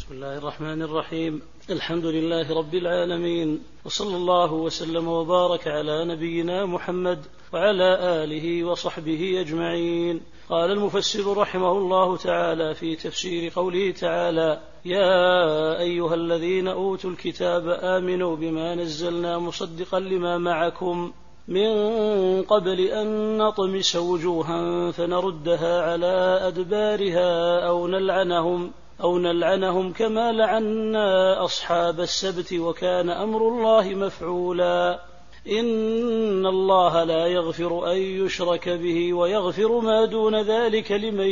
بسم الله الرحمن الرحيم. الحمد لله رب العالمين، وصلى الله وسلم وبارك على نبينا محمد وعلى آله وصحبه أجمعين. قال المفسر رحمه الله تعالى في تفسير قوله تعالى: يا أيها الذين أوتوا الكتاب آمنوا بما نزلنا مصدقا لما معكم من قبل أن نطمس وجوها فنردها على أدبارها أو نلعنهم كما لعنا أصحاب السبت وكان أمر الله مفعولا. إن الله لا يغفر أن يشرك به ويغفر ما دون ذلك لمن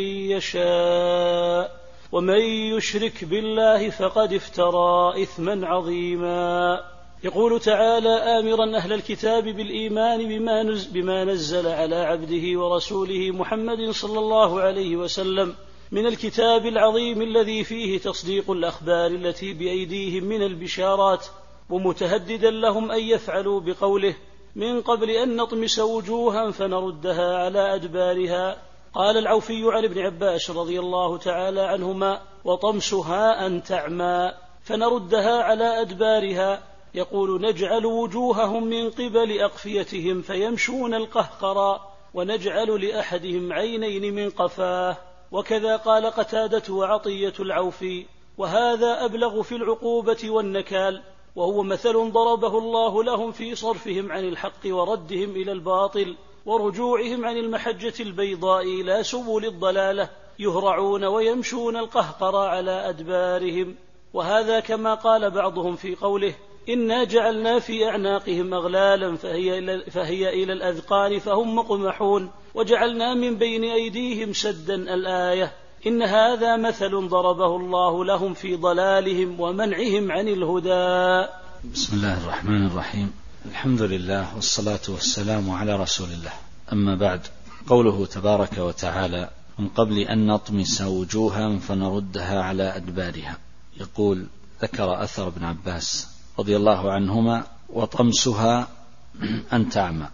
يشاء، ومن يشرك بالله فقد افترى إثما عظيما. يقول تعالى آمرا أهل الكتاب بالإيمان بما نزل على عبده ورسوله محمد صلى الله عليه وسلم من الكتاب العظيم الذي فيه تصديق الأخبار التي بأيديهم من البشارات، ومتهددا لهم أن يفعلوا بقوله: من قبل أن نطمس وجوها فنردها على أدبارها. قال العوفي عن ابن عباس رضي الله تعالى عنهما: وطمسها أن تعمى، فنردها على أدبارها. يقول: نجعل وجوههم من قبل أقفيتهم فيمشون القهقرى، ونجعل لأحدهم عينين من قفاه. وكذا قال قتادة وعطية العوفي، وهذا أبلغ في العقوبة والنكال، وهو مثل ضربه الله لهم في صرفهم عن الحق وردهم إلى الباطل ورجوعهم عن المحجة البيضاء إلى سبل الضلالة، يهرعون ويمشون القهقرى على أدبارهم. وهذا كما قال بعضهم في قوله: إنا جعلنا في أعناقهم أغلالا فهي إلى الأذقان فهم مقمحون، وجعلنا من بين أيديهم سدا. الآية. إن هذا مثل ضربه الله لهم في ضلالهم ومنعهم عن الهدى. بسم الله الرحمن الرحيم. الحمد لله والصلاة والسلام على رسول الله. أما بعد، قوله تبارك وتعالى: من قبل أن نطمس وجوها فنردها على أدبارها. يقول: ذكر أثر ابن عباس رضي الله عنهما: وطمسها أن تعمى،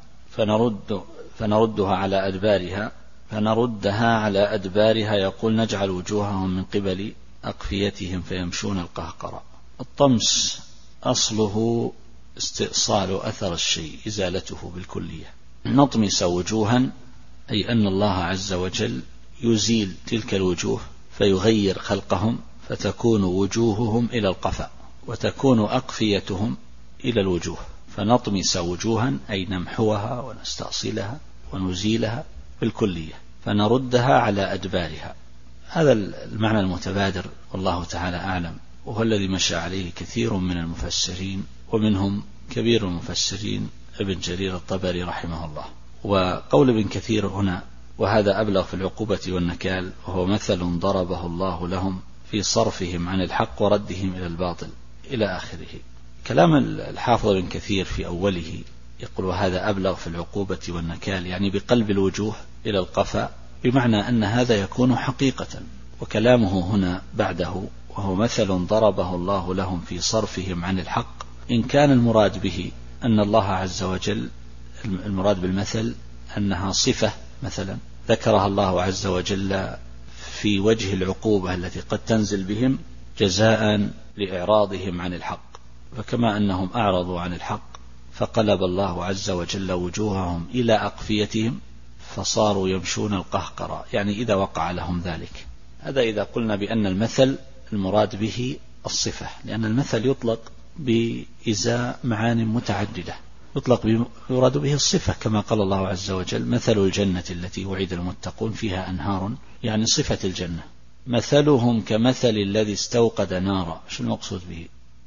فنردها على أدبارها، فنردها على أدبارها. يقول: نجعل وجوههم من قبل أقفيتهم فيمشون القهقرى. الطمس أصله استئصال أثر الشيء، إزالته بالكلية. نطمس وجوها أي أن الله عز وجل يزيل تلك الوجوه فيغير خلقهم، فتكون وجوههم إلى القفا وتكون أقفيتهم إلى الوجوه. فنطمس وجوها أي نمحوها ونستأصلها ونزيلها بالكلية، فنردها على أدبارها. هذا المعنى المتبادر، والله تعالى أعلم، وهو الذي مشى عليه كثير من المفسرين، ومنهم كبير المفسرين ابن جرير الطبري رحمه الله. وقول ابن كثير هنا: وهذا أبلغ في العقوبة والنكال، وهو مثل ضربه الله لهم في صرفهم عن الحق وردهم إلى الباطل، إلى آخره. كلام الحافظ ابن كثير في أوله يقول: وهذا أبلغ في العقوبة والنكال، يعني بقلب الوجوه إلى القفا، بمعنى أن هذا يكون حقيقة. وكلامه هنا بعده: وهو مثل ضربه الله لهم في صرفهم عن الحق، إن كان المراد به أن الله عز وجل، المراد بالمثل أنها صفة مثلا ذكرها الله عز وجل في وجه العقوبة التي قد تنزل بهم جزاء لإعراضهم عن الحق، فكما أنهم أعرضوا عن الحق فقلب الله عز وجل وجوههم إلى أقفيتهم فصاروا يمشون القهقرى، يعني إذا وقع لهم ذلك. هذا إذا قلنا بأن المثل المراد به الصفة، لأن المثل يطلق بإزاء معان متعددة، يراد به الصفة، كما قال الله عز وجل: مثل الجنة التي وعد المتقون فيها أنهار، يعني صفة الجنة. مثلهم كمثل الذي استوقد نارا، شو المقصود به؟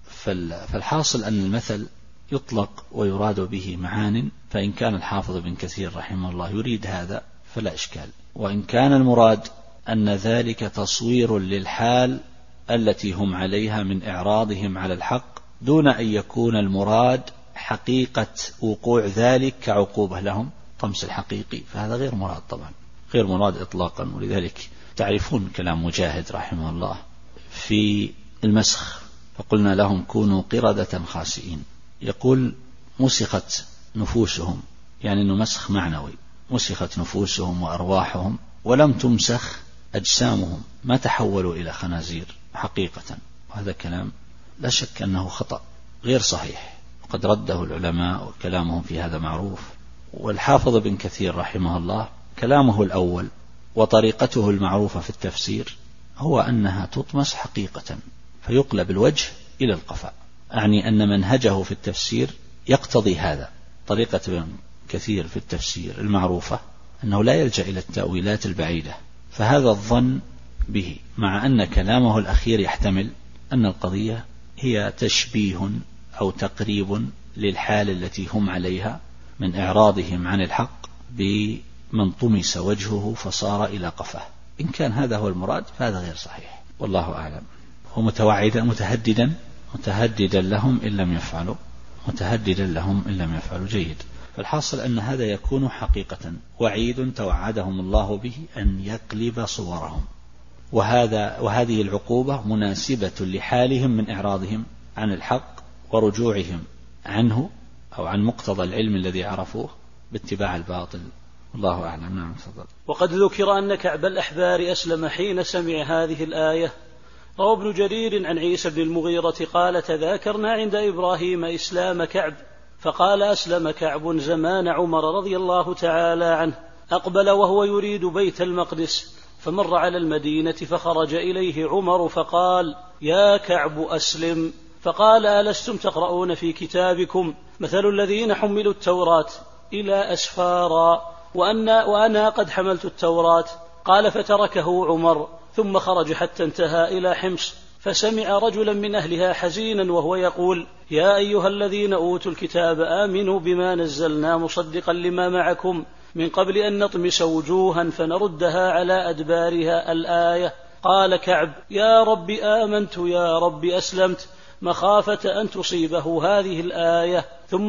فالحاصل أن المثل يطلق ويراد به معان، فإن كان الحافظ ابن كثير رحمه الله يريد هذا فلا إشكال، وإن كان المراد أن ذلك تصوير للحال التي هم عليها من إعراضهم على الحق، دون أن يكون المراد حقيقة وقوع ذلك كعقوبة لهم، طمس الحقيقي، فهذا غير مراد طبعا، غير مراد إطلاقا. ولذلك تعرفون كلام مجاهد رحمه الله في المسخ: فقلنا لهم كونوا قردة خاسئين. يقول: مسخت نفوسهم، يعني أنه مسخ معنوي، مسخت نفوسهم وأرواحهم، ولم تمسخ أجسامهم، ما تحولوا إلى خنازير حقيقة. وهذا كلام لا شك أنه خطأ غير صحيح، وقد رده العلماء وكلامهم في هذا معروف. والحافظ بن كثير رحمه الله كلامه الأول وطريقته المعروفة في التفسير هو أنها تطمس حقيقة فيقلب الوجه إلى القفاء، أعني أن منهجه في التفسير يقتضي هذا. طريقة ابن كثير في التفسير المعروفة أنه لا يلجأ إلى التأويلات البعيدة، فهذا الظن به، مع أن كلامه الأخير يحتمل أن القضية هي تشبيه أو تقريب للحال التي هم عليها من إعراضهم عن الحق بمن طمس وجهه فصار إلى قفاه. إن كان هذا هو المراد فهذا غير صحيح، والله أعلم. ومتوعدا متهددا لهم إن لم يفعلوا جيد. فالحاصل أن هذا يكون حقيقة وعيد توعدهم الله به أن يقلب صورهم، وهذه العقوبة مناسبة لحالهم من إعراضهم عن الحق ورجوعهم عنه أو عن مقتضى العلم الذي عرفوه باتباع الباطل. الله أعلم. نعم تفضل. وقد ذكر أن كعب الأحبار أسلم حين سمع هذه الآية. روى ابن جرير عن عيسى بن المغيرة قال: تذاكرنا عند إبراهيم إسلام كعب، فقال: أسلم كعب زمان عمر رضي الله تعالى عنه، أقبل وهو يريد بيت المقدس، فمر على المدينة فخرج إليه عمر فقال: يا كعب أسلم. فقال: ألستم تقرؤون في كتابكم مثل الذين حملوا التوراة إلى أسفارا وأنا قد حملت التوراة؟ قال: فتركه عمر ثم خرج حتى انتهى إلى حمص، فسمع رجلا من أهلها حزينا وهو يقول: يا أيها الذين أوتوا الكتاب آمنوا بما نزلنا مصدقا لما معكم من قبل أن نطمس وجوها فنردها على أدبارها الآية. قال كعب: يا رب آمنت، يا رب أسلمت، مخافة أن تصيبه هذه الآية.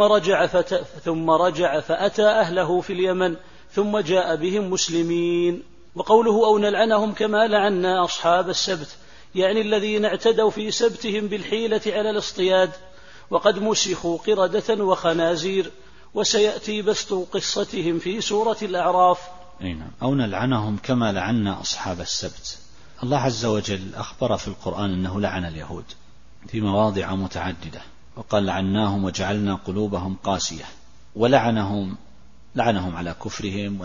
ثم رجع فأتى أهله في اليمن، ثم جاء بهم مسلمين. وقوله: أو نلعنهم كما لعنا أصحاب السبت، يعني الذين اعتدوا في سبتهم بالحيلة على الاصطياد، وقد مسخوا قردة وخنازير، وسيأتي بسط قصتهم في سورة الأعراف. أو نلعنهم كما لعنا أصحاب السبت. الله عز وجل أخبر في القرآن أنه لعن اليهود في مواضع متعددة، وقال: لعناهم وجعلنا قلوبهم قاسية، ولعنهم على كفرهم،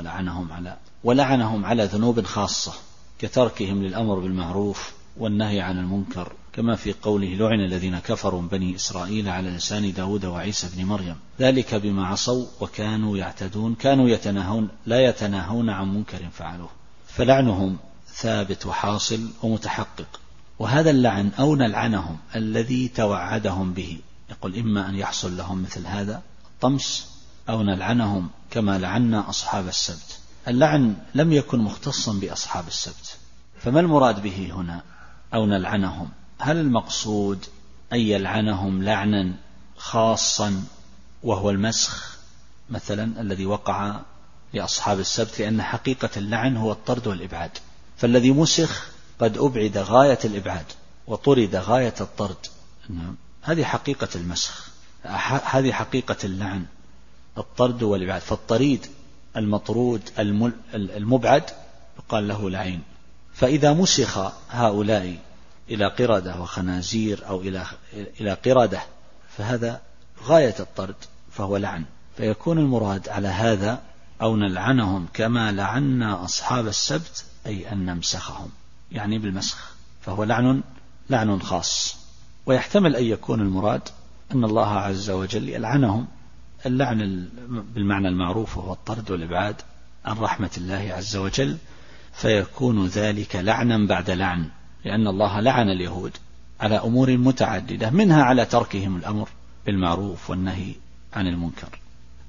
ولعنهم على ذنوب خاصة كتركهم للأمر بالمعروف والنهي عن المنكر، كما في قوله: لعن الذين كفروا من بني إسرائيل على لسان داود وعيسى بن مريم، ذلك بما عصوا وكانوا يعتدون، كانوا لا يتناهون عن منكر فعلوه. فلعنهم ثابت وحاصل ومتحقق. وهذا اللعن أو نلعنهم الذي توعدهم به يقول: إما أن يحصل لهم مثل هذا الطمس، أو نلعنهم كما لعنا أصحاب السبت. اللعن لم يكن مختصا بأصحاب السبت، فما المراد به هنا أو نلعنهم؟ هل المقصود أن يلعنهم لعنا خاصا وهو المسخ مثلا الذي وقع لأصحاب السبت، لأن حقيقة اللعن هو الطرد والإبعاد، فالذي مسخ قد أبعد غاية الإبعاد وطرد غاية الطرد. هذه حقيقة المسخ، هذه حقيقة اللعن، الطرد والإبعاد. فالطريد المطرود المبعد يقال له لعين. فإذا مسخ هؤلاء إلى قردة وخنازير أو إلى قردة فهذا غاية الطرد فهو لعن. فيكون المراد على هذا أو نلعنهم كما لعنا أصحاب السبت، أي أن نمسخهم، يعني بالمسخ، فهو لعن خاص. ويحتمل أن يكون المراد أن الله عز وجل يلعنهم اللعن بالمعنى المعروف وهو الطرد والإبعاد عن رحمة الله عز وجل، فيكون ذلك لعنا بعد لعن، لأن الله لعن اليهود على أمور متعددة، منها على تركهم الأمر بالمعروف والنهي عن المنكر.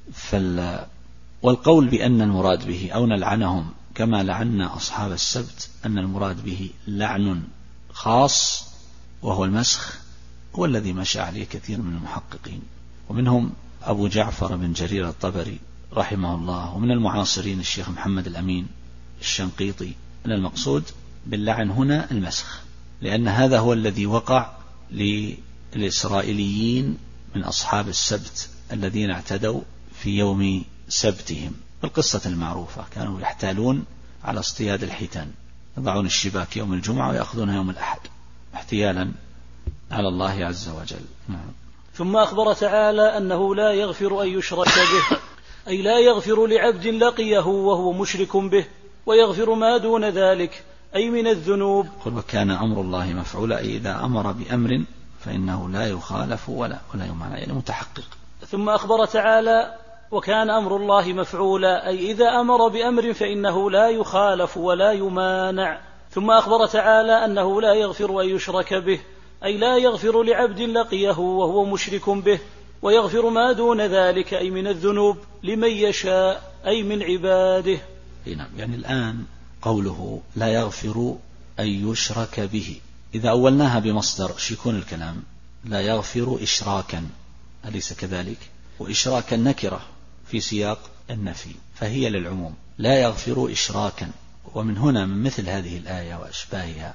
والقول بأن المراد به أو نلعنهم كما لعنا أصحاب السبت أن المراد به لعن خاص وهو المسخ هو الذي مشى عليه كثير من المحققين، ومنهم أبو جعفر بن جرير الطبري رحمه الله، ومن المعاصرين الشيخ محمد الأمين الشنقيطي، أن المقصود باللعن هنا المسخ، لأن هذا هو الذي وقع للإسرائيليين من أصحاب السبت الذين اعتدوا في يوم سبتهم. القصة المعروفة، كانوا يحتالون على اصطياد الحيتان، يضعون الشباك يوم الجمعة ويأخذونها يوم الأحد احتيالا على الله عز وجل. نعم. ثم أخبر تعالى أنه لا يغفر أن يشرك به، أي لا يغفر لعبد لقيه وهو مشرك به، ويغفر ما دون ذلك أي من الذنوب. قل وكان أمر الله مفعولا، أي إذا أمر بأمر فإنه لا يخالف ولا يمانع، يعني متحقق. ثم أخبر تعالى وكان أمر الله مفعولا، أي إذا أمر بأمر فإنه لا يخالف ولا يمانع. ثم أخبر تعالى أنه لا يغفر أن يشرك به، أي لا يغفر لعبد لقيه وهو مشرك به، ويغفر ما دون ذلك أي من الذنوب لمن يشاء أي من عباده. نعم. يعني الآن قوله لا يغفر أن يشرك به، إذا أولناها بمصدر يكون الكلام لا يغفر إشراكا، أليس كذلك؟ وإشراكا نكرة في سياق النفي فهي للعموم، لا يغفر إشراكا. ومن هنا من مثل هذه الآية وأشباهها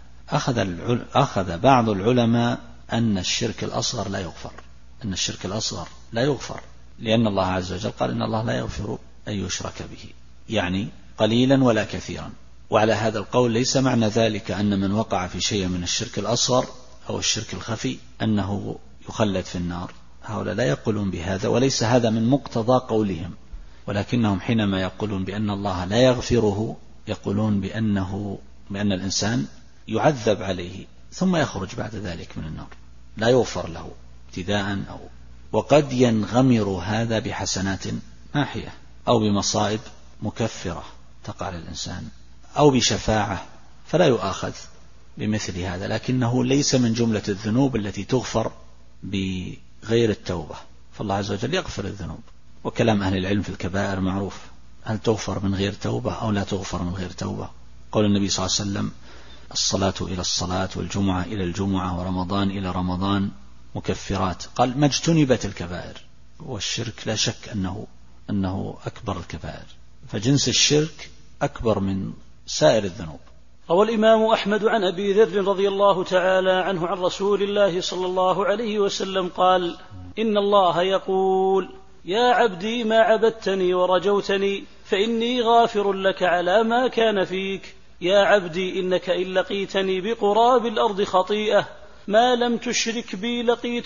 أخذ بعض العلماء أن الشرك الأصغر لا يغفر، أن الشرك الأصغر لا يغفر، لأن الله عز وجل قال إن الله لا يغفر أن يشرك به، يعني قليلا ولا كثيرا. وعلى هذا القول ليس معنى ذلك أن من وقع في شيء من الشرك الأصغر أو الشرك الخفي أنه يخلد في النار، هؤلاء لا يقولون بهذا، وليس هذا من مقتضى قولهم، ولكنهم حينما يقولون بأن الله لا يغفره يقولون بأن الإنسان يعذب عليه ثم يخرج بعد ذلك من النار، لا يغفر له ابتداء، وقد ينغمر هذا بحسنات ماحية أو بمصائب مكفرة تقع للإنسان أو بشفاعة فلا يؤاخذ بمثل هذا، لكنه ليس من جملة الذنوب التي تغفر بغير التوبة، فالله عز وجل يغفر الذنوب. وكلام أهل العلم في الكبائر معروف، هل تغفر من غير توبة أو لا تغفر من غير توبة؟ قول النبي صلى الله عليه وسلم الصلاة إلى الصلاة والجمعة إلى الجمعة ورمضان إلى رمضان مكفرات، قال ما اجتنبت الكبائر، والشرك لا شك أنه أكبر الكبائر، فجنس الشرك أكبر من سائر الذنوب. روى الإمام أحمد عن أبي ذر رضي الله تعالى عنه عن رسول الله صلى الله عليه وسلم قال إن الله يقول يا عبدي ما عبدتني ورجوتني فإني غافر لك على ما كان فيك، يا عبدي إنك إن لقيتني بقراب الأرض خطيئة ما لم تشرك بي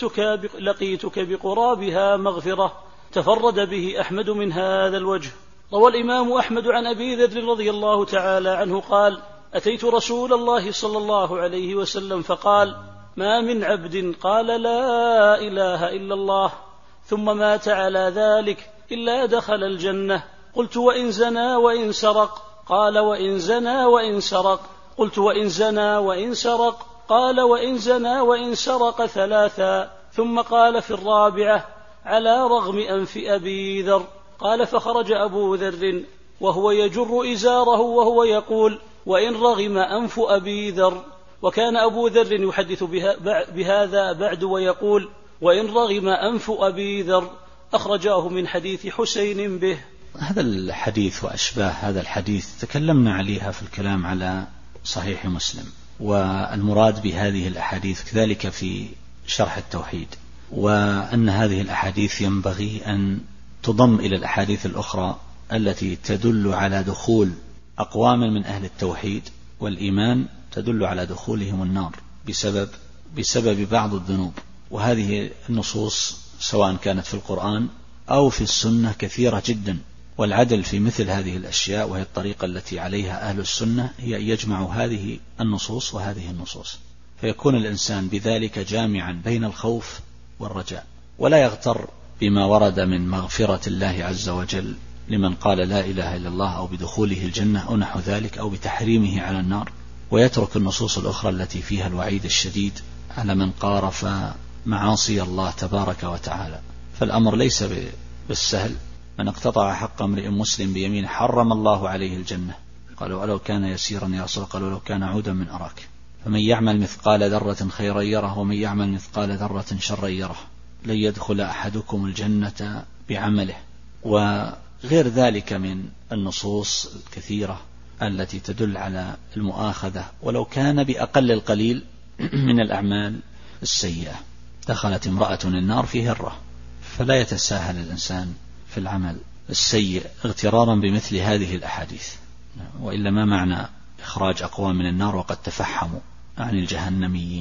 لقيتك بقرابها مغفرة. تفرد به أحمد من هذا الوجه. روى الإمام أحمد عن أبي ذر رضي الله تعالى عنه قال أتيت رسول الله صلى الله عليه وسلم فقال ما من عبد قال لا إله إلا الله ثم مات على ذلك إلا دخل الجنة. قلت وإن زنى وإن سرق؟ قال وإن زنى وإن سرق. قلت وإن زنى وإن سرق؟ قال وإن زنى وإن سرق ثلاثا. ثم قال في الرابعة على رغم أنف أبي ذر. قال فخرج أبو ذر وهو يجر إزاره وهو يقول وإن رغم أنف أبي ذر. وكان أبو ذر يحدث بهذا بعد ويقول وإن رغم أنف أبي ذر. أخرجاه من حديث حسين به. هذا الحديث وأشباه هذا الحديث تكلمنا عليها في الكلام على صحيح مسلم، والمراد بهذه الأحاديث كذلك في شرح التوحيد، وأن هذه الأحاديث ينبغي أن تضم إلى الأحاديث الأخرى التي تدل على دخول أقوام من أهل التوحيد والإيمان، تدل على دخولهم النار بسبب بعض الذنوب. وهذه النصوص سواء كانت في القرآن أو في السنة كثيرة جدا، والعدل في مثل هذه الأشياء وهي الطريقة التي عليها أهل السنة هي أن يجمعوا هذه النصوص وهذه النصوص، فيكون الإنسان بذلك جامعا بين الخوف والرجاء، ولا يغتر بما ورد من مغفرة الله عز وجل لمن قال لا إله إلا الله أو بدخوله الجنة أو نحو ذلك أو بتحريمه على النار، ويترك النصوص الأخرى التي فيها الوعيد الشديد على من قارف معاصي الله تبارك وتعالى. فالأمر ليس بالسهل. من اقتطع حق امرئ مسلم بيمين حرم الله عليه الجنة. قالوا ولو كان يسيرا يا رسول، قالوا لو كان عودا من أراك. فمن يعمل مثقال ذرة خيرا يره ومن يعمل مثقال ذرة شرا يره. لن يدخل أحدكم الجنة بعمله. وغير ذلك من النصوص الكثيرة التي تدل على المؤاخذة ولو كان بأقل القليل من الأعمال السيئة. دخلت امرأة النار في هرة، فلا يتساهل الإنسان في العمل السيء اغترارا بمثل هذه الأحاديث، وإلا ما معنى إخراج أقوام من النار وقد تفحموا عن الجهنميين.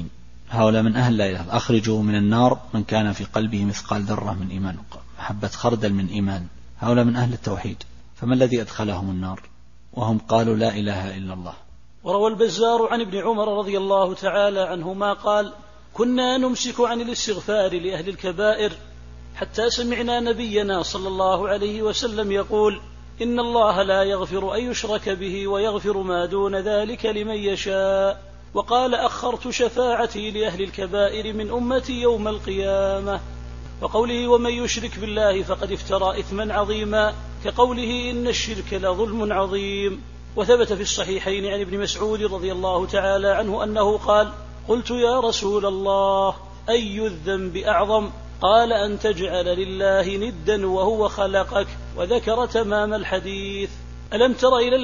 هؤلاء من أهل لا إله إلا الله. أخرجوا من النار من كان في قلبه مثقال ذرة من إيمان، محبة خردل من إيمان. هؤلاء من أهل التوحيد، فما الذي أدخلهم النار وهم قالوا لا إله إلا الله؟ وروى البزار عن ابن عمر رضي الله تعالى عنهما قال: كنا نمسك عن الاستغفار لأهل الكبائر حتى سمعنا نبينا صلى الله عليه وسلم يقول: إن الله لا يغفر أن يشرك به ويغفر ما دون ذلك لمن يشاء. وقال: أخرت شفاعتي لأهل الكبائر من أمتي يوم القيامة. وقوله: ومن يشرك بالله فقد افترى إثما عظيما، كقوله: إن الشرك لظلم عظيم. وثبت في الصحيحين عن ابن مسعود رضي الله تعالى عنه أنه قال: قلت يا رسول الله أي الذنب أعظم؟ قال: أن تجعل لله ندا وهو خلقك. وذكر تمام الحديث. ألم تر إلى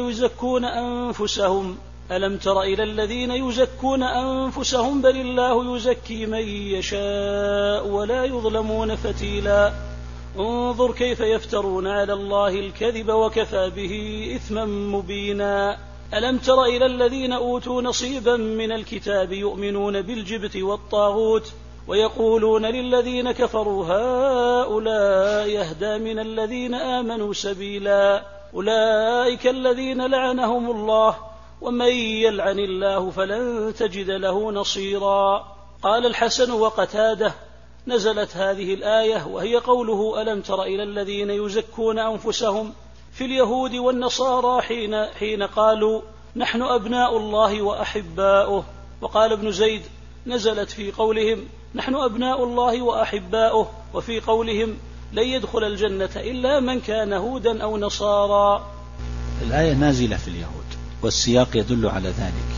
الذين يزكون أنفسهم بل الله يزكي من يشاء ولا يظلمون فتيلا. انظر كيف يفترون على الله الكذب وكفى به إثما مبينا. ألم تر إلى الذين أوتوا نصيبا من الكتاب يؤمنون بالجبت والطاغوت ويقولون للذين كفروا هؤلاء يهدى من الذين آمنوا سبيلا. أولئك الذين لعنهم الله ومن يلعن الله فلن تجد له نصيرا. قال الحسن وقتاده: نزلت هذه الآية وهي قوله: ألم تر إلى الذين يزكون أنفسهم في اليهود والنصارى حين قالوا نحن أبناء الله وأحباؤه. وقال ابن زيد: نزلت في قولهم نحن أبناء الله وأحباؤه، وفي قولهم لن يدخل الجنة إلا من كان هودا أو نصارى. الآية نازلة في اليهود والسياق يدل على ذلك.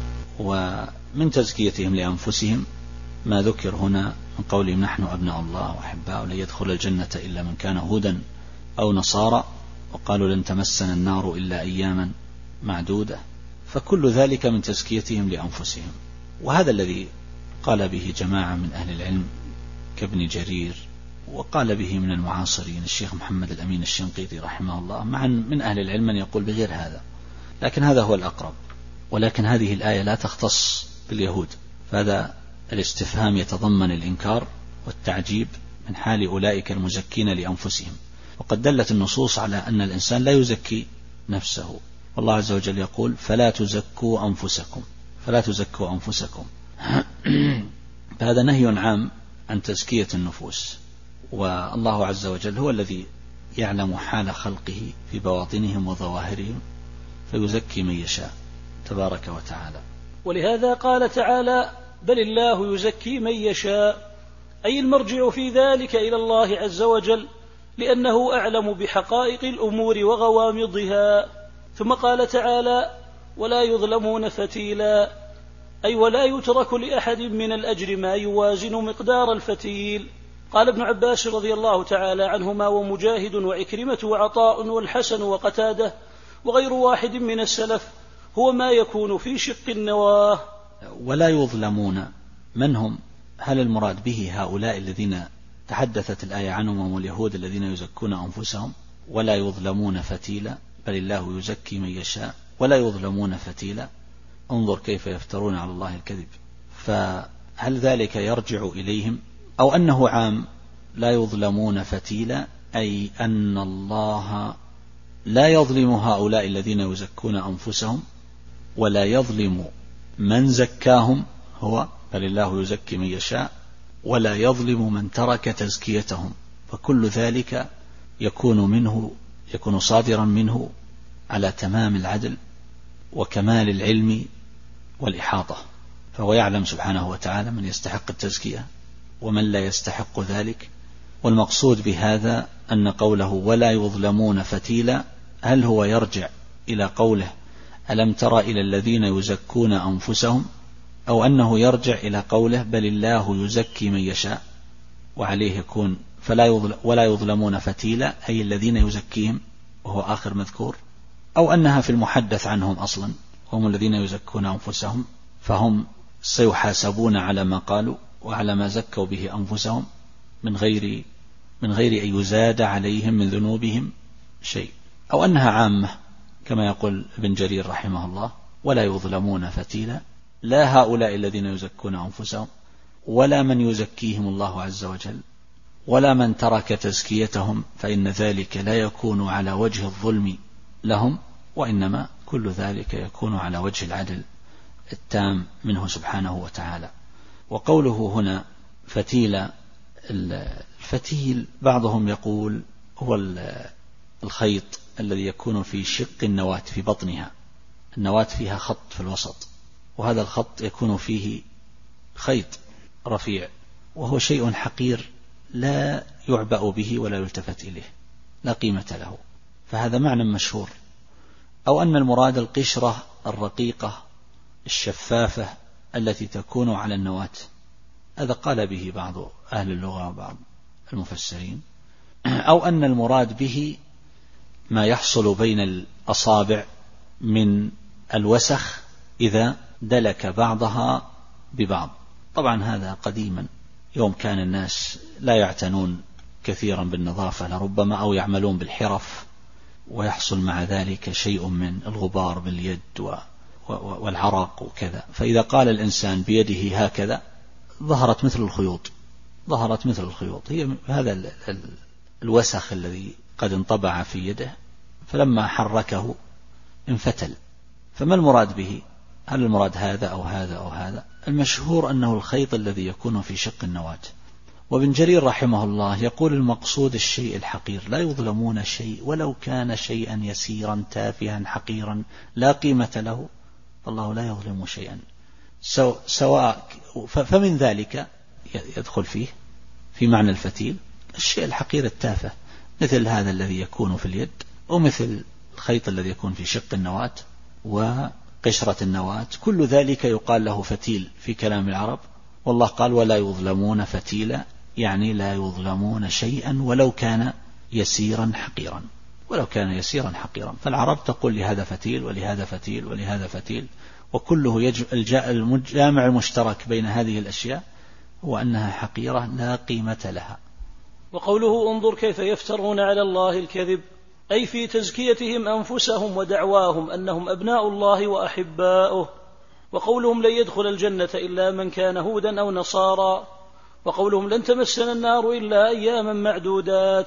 ومن تزكيتهم لأنفسهم ما ذكر هنا من قولهم نحن أبناء الله وأحباؤه، لن يدخل الجنة إلا من كان هودا أو نصارى، وقالوا لن تمسنا النار إلا أياما معدودة. فكل ذلك من تزكيتهم لأنفسهم. وهذا الذي قال به جماعة من أهل العلم كابن جرير، وقال به من المعاصرين الشيخ محمد الأمين الشنقيطي رحمه الله، معا من أهل العلم من يقول بغير هذا، لكن هذا هو الأقرب. ولكن هذه الآية لا تختص باليهود، فهذا الاستفهام يتضمن الإنكار والتعجيب من حال أولئك المزكين لأنفسهم. وقد دلت النصوص على أن الإنسان لا يزكي نفسه، والله عز وجل يقول: فلا تزكوا أنفسكم. فهذا نهي عام عن تزكية النفوس، والله عز وجل هو الذي يعلم حال خلقه في بواطنهم وظواهرهم فيزكي من يشاء تبارك وتعالى. ولهذا قال تعالى: بل الله يزكي من يشاء، أي المرجع في ذلك إلى الله عز وجل، لأنه أعلم بحقائق الأمور وغوامضها. ثم قال تعالى: ولا يظلمون فتيلا، أي ولا يترك لأحد من الأجر ما يوازن مقدار الفتيل. قال ابن عباس رضي الله تعالى عنهما ومجاهد وعكرمة وعطاء والحسن وقتاده وغير واحد من السلف: هو ما يكون في شق النواه. ولا يظلمون من هم؟ هل المراد به هؤلاء الذين تحدثت الآية عنهم هم اليهود الذين يزكون أنفسهم؟ ولا يظلمون فتيلا، بل الله يزكي من يشاء ولا يظلمون فتيلا. انظر كيف يفترون على الله الكذب. فهل ذلك يرجع إليهم، أو أنه عام لا يظلمون فتيلا، أي أن الله لا يظلم هؤلاء الذين يزكون أنفسهم ولا يظلم من زكاهم هو، بل الله يزكي من يشاء، ولا يظلم من ترك تزكيتهم. فكل ذلك يكون صادرا منه على تمام العدل وكمال العلم والإحاطة، فهو يعلم سبحانه وتعالى من يستحق التزكية ومن لا يستحق ذلك. والمقصود بهذا أن قوله ولا يظلمون فتيلا، هل هو يرجع إلى قوله ألم تر إلى الذين يزكون أنفسهم، أو أنه يرجع إلى قوله بل الله يزكي من يشاء، وعليه يكون ولا يظلمون فتيلا أي الذين يزكيهم وهو آخر مذكور، أو أنها في المحدث عنهم أصلا هم الذين يزكون أنفسهم، فهم سيحاسبون على ما قالوا وعلى ما زكوا به أنفسهم من غير أن يزاد عليهم من ذنوبهم شيء، أو أنها عامة كما يقول ابن جرير رحمه الله ولا يظلمون فتيلا، لا هؤلاء الذين يزكون أنفسهم ولا من يزكيهم الله عز وجل ولا من ترك تزكيتهم، فإن ذلك لا يكون على وجه الظلم لهم، وإنما كل ذلك يكون على وجه العدل التام منه سبحانه وتعالى. وقوله هنا فتيل، الفتيل بعضهم يقول هو الخيط الذي يكون في شق النواة في بطنها، النواة فيها خط في الوسط، وهذا الخط يكون فيه خيط رفيع، وهو شيء حقير لا يعبأ به ولا يلتفت إليه، لا قيمة له، فهذا معنى مشهور. أو أن المراد القشرة الرقيقة الشفافة التي تكون على النواة، هذا قال به بعض أهل اللغة وبعض المفسرين. أو أن المراد به ما يحصل بين الأصابع من الوسخ إذا دلك بعضها ببعض. طبعا هذا قديما يوم كان الناس لا يعتنون كثيرا بالنظافة لربما، أو يعملون بالحرف ويحصل مع ذلك شيء من الغبار باليد والعرق وكذا، فإذا قال الإنسان بيده هكذا ظهرت مثل الخيوط، هي هذا الوسخ الذي قد انطبع في يده، فلما حركه انفتل. فما المراد به؟ هل المراد هذا أو هذا أو هذا؟ المشهور أنه الخيط الذي يكون في شق النواة. وابن جرير رحمه الله يقول المقصود الشيء الحقير، لا يظلمون شيء ولو كان شيئا يسيرا تافها حقيرا لا قيمة له، فالله لا يظلم شيئا سواء. فمن ذلك يدخل فيه في معنى الفتيل الشيء الحقير التافه، مثل هذا الذي يكون في اليد، ومثل الخيط الذي يكون في شق النواة وقشرة النواة، كل ذلك يقال له فتيل في كلام العرب. والله قال ولا يظلمون فتيلا، يعني لا يظلمون شيئا ولو كان يسيرا حقيرا، فالعرب تقول لهذا فتيل ولهذا فتيل ولهذا فتيل، وكله الجامع المشترك بين هذه الأشياء هو أنها حقيرة لا قيمة لها. وقوله انظر كيف يفترون على الله الكذب، أي في تزكيتهم أنفسهم ودعواهم أنهم أبناء الله وأحباؤه. وقولهم لن يدخل الجنة إلا من كان هودا أو نصارى، وقولهم لن تمسنا النار إلا أياما معدودات،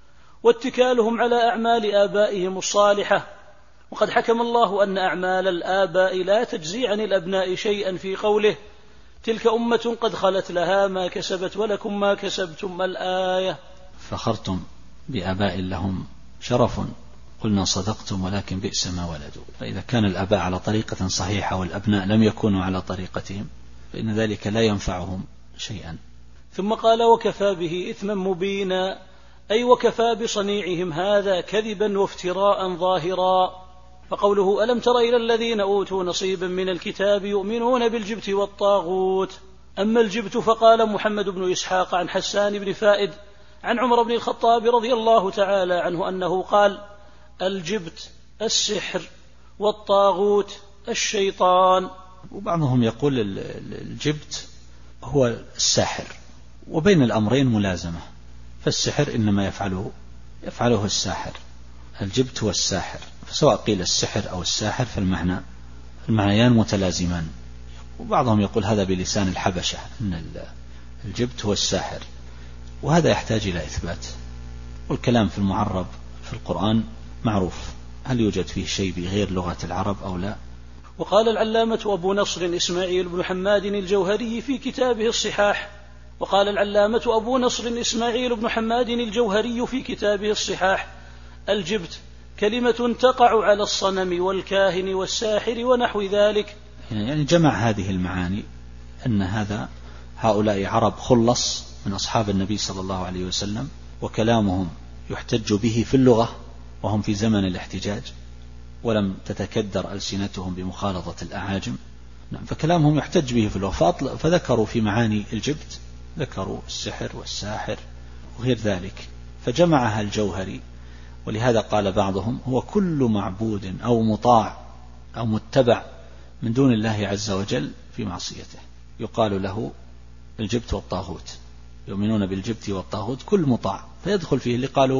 واتكالهم على أعمال آبائهم الصالحة. وقد حكم الله أن أعمال الآباء لا تجزي عن الأبناء شيئا في قوله تلك أمة قد خلت لها ما كسبت ولكم ما كسبتم الآية. فخرتم بآباء لهم شرف قلنا صدقتم ولكن بئس ما ولدوا. فإذا كان الآباء على طريقة صحيحة والأبناء لم يكونوا على طريقتهم فإن ذلك لا ينفعهم شيئا. ثم قال وكفى به إثما مبينا، أي وكفى بصنيعهم هذا كذبا وافتراء ظاهرا. فقوله ألم تر إلى الذين أوتوا نصيبا من الكتاب يؤمنون بالجبت والطاغوت. أما الجبت فقال محمد بن إسحاق عن حسان بن فائد عن عمر بن الخطاب رضي الله تعالى عنه أنه قال الجبت السحر والطاغوت الشيطان. وبعضهم يقول الجبت هو الساحر، وبين الأمرين ملازمة، فالسحر إنما يفعله الساحر، الجبت هو الساحر، فسواء قيل السحر أو الساحر فالمعنيان متلازمان. وبعضهم يقول هذا بلسان الحبشة أن الجبت هو الساحر، وهذا يحتاج إلى إثبات، والكلام في المعرب في القرآن معروف، هل يوجد فيه شيء بغير لغة العرب أو لا. وقال العلامة أبو نصر إسماعيل بن حماد الجوهري في كتابه الصحاح، وقال العلامة أبو نصر إسماعيل بن حماد الجوهري في كتابه الصحاح الجبت كلمة تقع على الصنم والكاهن والساحر ونحو ذلك. يعني جمع هذه المعاني أن هؤلاء عرب خلص من أصحاب النبي صلى الله عليه وسلم، وكلامهم يحتج به في اللغة وهم في زمن الاحتجاج ولم تتكدر ألسنتهم بمخالطة الأعاجم، فكلامهم يحتج به في اللغة، فذكروا في معاني الجبت ذكروا السحر والساحر وغير ذلك، فجمعها الجوهري. ولهذا قال بعضهم هو كل معبود أو مطاع أو متبع من دون الله عز وجل في معصيته يقال له الجبت والطاغوت، يؤمنون بالجبت والطاغوت كل مطاع، فيدخل فيه اللي قالوا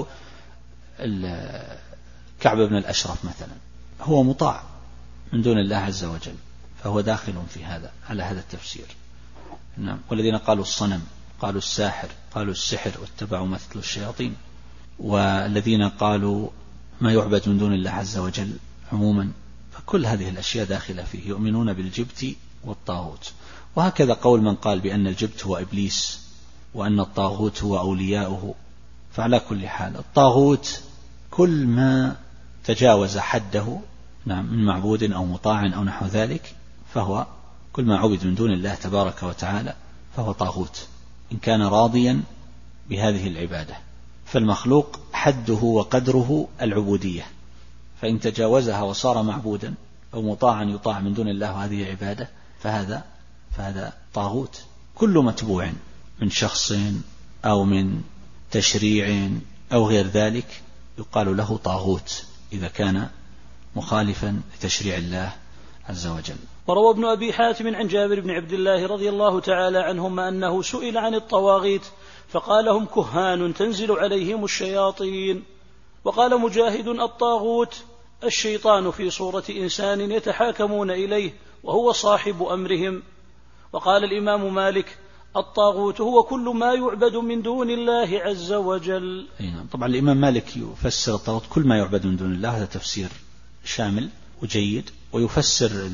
كعب بن الأشرف مثلا هو مطاع من دون الله عز وجل، فهو داخل في هذا على هذا التفسير. نعم. والذين قالوا الصنم قالوا الساحر قالوا السحر واتبعوا ما تتلو الشياطين، والذين قالوا ما يعبد من دون الله عز وجل عموما، فكل هذه الأشياء داخلة فيه، يؤمنون بالجبت والطاغوت. وهكذا قول من قال بأن الجبت هو إبليس وأن الطاغوت هو أولياؤه. فعلى كل حال الطاغوت كل ما تجاوز حده، نعم، من معبود أو مطاع أو نحو ذلك، فهو كل ما عبد من دون الله تبارك وتعالى فهو طاغوت إن كان راضيا بهذه العبادة. فالمخلوق حده وقدره العبودية، فإن تجاوزها وصار معبودا أو مطاعا يطاع من دون الله وهذه عبادة فهذا طاغوت. كل متبوع من شخص أو من تشريع أو غير ذلك يقال له طاغوت إذا كان مخالفا لتشريع الله عز وجل. وروى ابن أبي حاتم عن جابر بن عبد الله رضي الله تعالى عنهما أنه سئل عن الطواغيت فقال هم كهان تنزل عليهم الشياطين. وقال مجاهد الطاغوت الشيطان في صورة إنسان يتحاكمون إليه وهو صاحب أمرهم. وقال الإمام مالك الطاغوت هو كل ما يعبد من دون الله عز وجل. طبعا الإمام مالك يفسر الطاغوت كل ما يعبد من دون الله، هذا تفسير شامل وجيد. ويفسر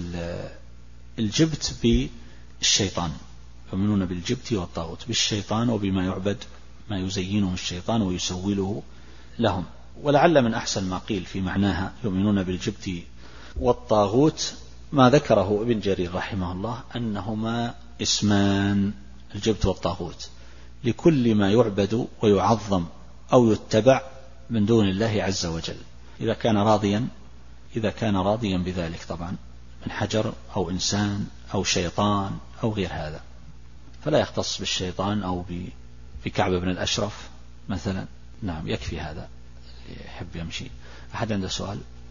الجبت بالشيطان، يؤمنون بالجبت والطاغوت بالشيطان وبما يعبد ما يزينه الشيطان ويسوله لهم. ولعل من أحسن ما قيل في معناها يؤمنون بالجبت والطاغوت ما ذكره ابن جرير رحمه الله أنهما اسمان، الجبت والطاغوت، لكل ما يعبد ويعظم أو يتبع من دون الله عز وجل، إذا كان راضيا بذلك طبعا من حجر أو إنسان أو شيطان أو غير هذا، فلا يختص بالشيطان أو بكعب بن الأشرف مثلا. نعم، يكفي هذا، يحب يمشي. أحد عنده سؤال؟